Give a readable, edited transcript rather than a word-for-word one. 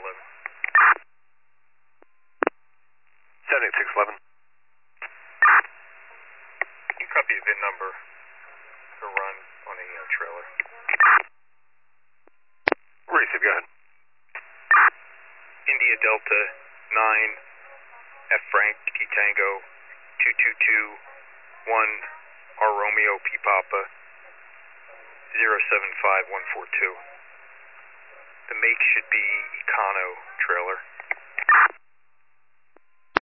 78611. Can you copy a VIN number to run on a trailer? Receive, go ahead. India Delta 9 F Frank T Tango 2221 R Romeo P Papa 075142. The make should be Econo trailer.